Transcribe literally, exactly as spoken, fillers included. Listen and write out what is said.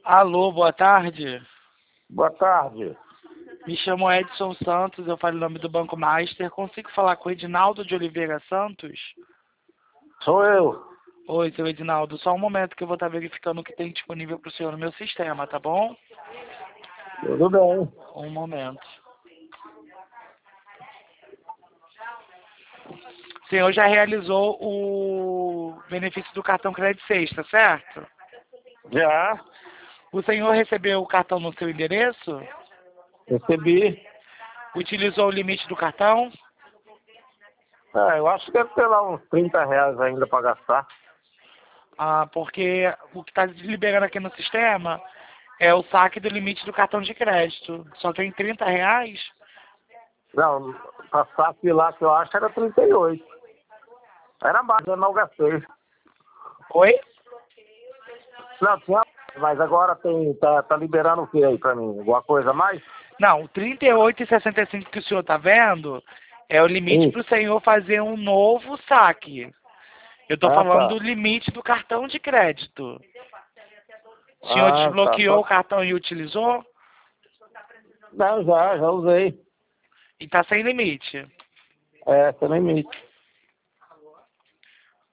Alô, boa tarde. Boa tarde. Me chamo Edson Santos, eu falo em nome do Banco Master. Consigo falar com o Edinaldo de Oliveira Santos? Sou eu. Oi, seu Edinaldo. Só um momento que eu vou estar verificando o que tem disponível para o senhor no meu sistema, tá bom? Tudo bem. Um momento. O senhor já realizou o benefício do cartão Crédito Sexta, certo? Já O senhor recebeu o cartão no seu endereço? recebi. Utilizou o limite do cartão? Ah, eu acho que deve ter lá uns trinta reais ainda para gastar. Ah, porque o que está liberando aqui no sistema é o saque do limite do cartão de crédito. Só tem trinta reais? Não, passar aqui lá que eu acho era trinta e oito. Era mais, eu não gastei. Oi? Não, tinha, mas agora tem, tá, tá liberando o que aí pra mim? Alguma coisa a mais? Não, o trinta e oito e sessenta e cinco que o senhor está vendo é o limite Sim. para o senhor fazer um novo saque. Eu estou Ah, falando tá. do limite do cartão de crédito. O senhor Ah, tá. desbloqueou o Só- cartão e utilizou? Não, já, já usei. E está sem limite. É, sem limite.